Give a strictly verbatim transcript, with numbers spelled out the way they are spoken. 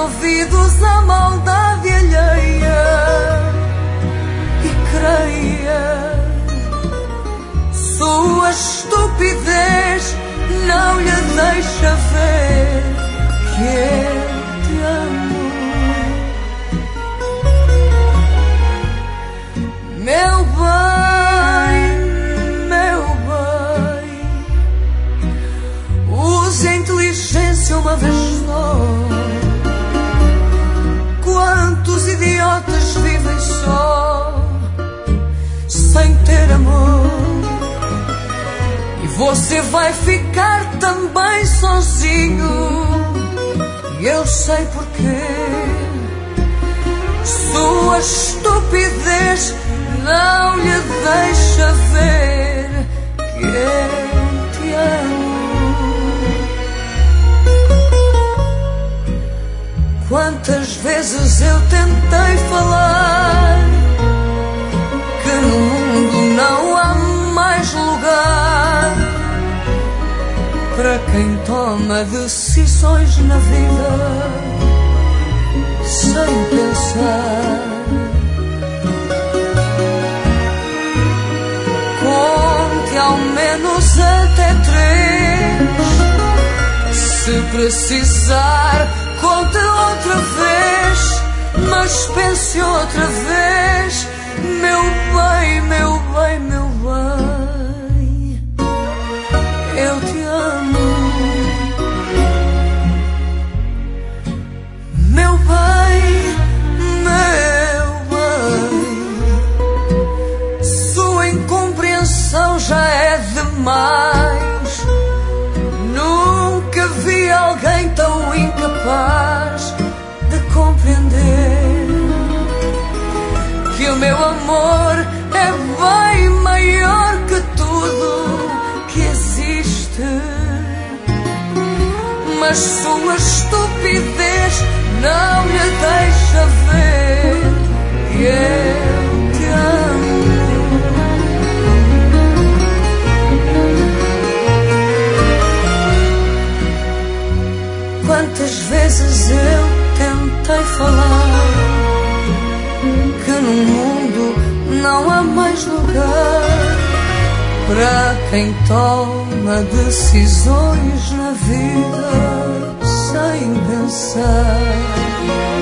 ouvidos à maldade alheia e creia, sua estupidez não lhe deixa ver que eu te amo. Meu bem, meu bem, use a inteligência uma vez só. Quantos idiotas vivem só, sem ter amor? E você vai ficar também sozinho, e eu sei porquê. Sua estupidez não lhe deixa ver que eu te amo. Quantas vezes eu tentei falar que no mundo não há mais lugar para quem toma decisões na vida sem pensar. Conte ao menos até três, se precisar conte outra vez, mas pense outra vez. Meu bem, meu bem, meu bem, eu te amo. Meu bem, meu bem, sua incompreensão já é demais. Nunca vi alguém tão incapaz de compreender que o meu amor é bem maior que tudo que existe. Mas sua estupidez não lhe deixa ver que eu te amo. Quantas vezes eu tentei falar que no mundo não há mais lugar para quem toma decisões na vida sem pensar.